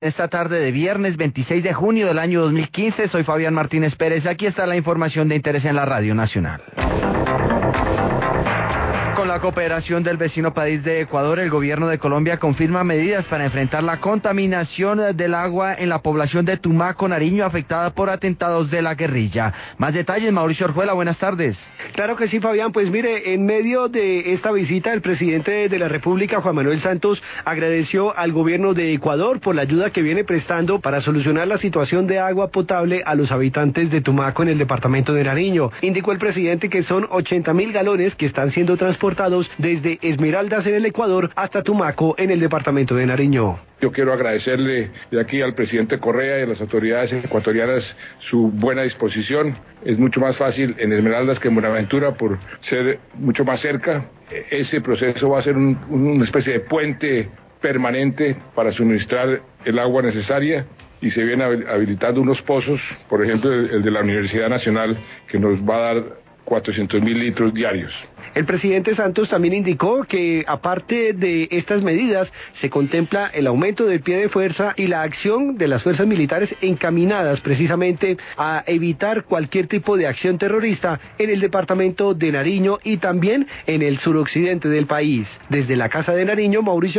Esta tarde de viernes 26 de junio del año 2015, soy Fabián Martínez Pérez. Aquí está la información de interés en la Radio Nacional. Con la cooperación del vecino país de Ecuador, el gobierno de Colombia confirma medidas para enfrentar la contaminación del agua en la población de Tumaco, Nariño, afectada por atentados de la guerrilla. Más detalles, Mauricio Orjuela, buenas tardes. Claro que sí, Fabián. Pues mire, en medio de esta visita, el presidente de la República, Juan Manuel Santos, agradeció al gobierno de Ecuador por la ayuda que viene prestando para solucionar la situación de agua potable a los habitantes de Tumaco en el departamento de Nariño. Indicó el presidente que son 80.000 galones que están siendo transportados desde Esmeraldas en el Ecuador hasta Tumaco en el departamento de Nariño. Yo quiero agradecerle de aquí al presidente Correa y a las autoridades ecuatorianas su buena disposición. Es mucho más fácil en Esmeraldas que en Buenaventura por ser mucho más cerca. Ese proceso va a ser una especie de puente permanente para suministrar el agua necesaria y se vienen habilitando unos pozos, por ejemplo el de la Universidad Nacional, que nos va a dar 400.000 litros diarios. El presidente Santos también indicó que, aparte de estas medidas, se contempla el aumento del pie de fuerza y la acción de las fuerzas militares encaminadas precisamente a evitar cualquier tipo de acción terrorista en el departamento de Nariño y también en el suroccidente del país. Desde la Casa de Nariño, Mauricio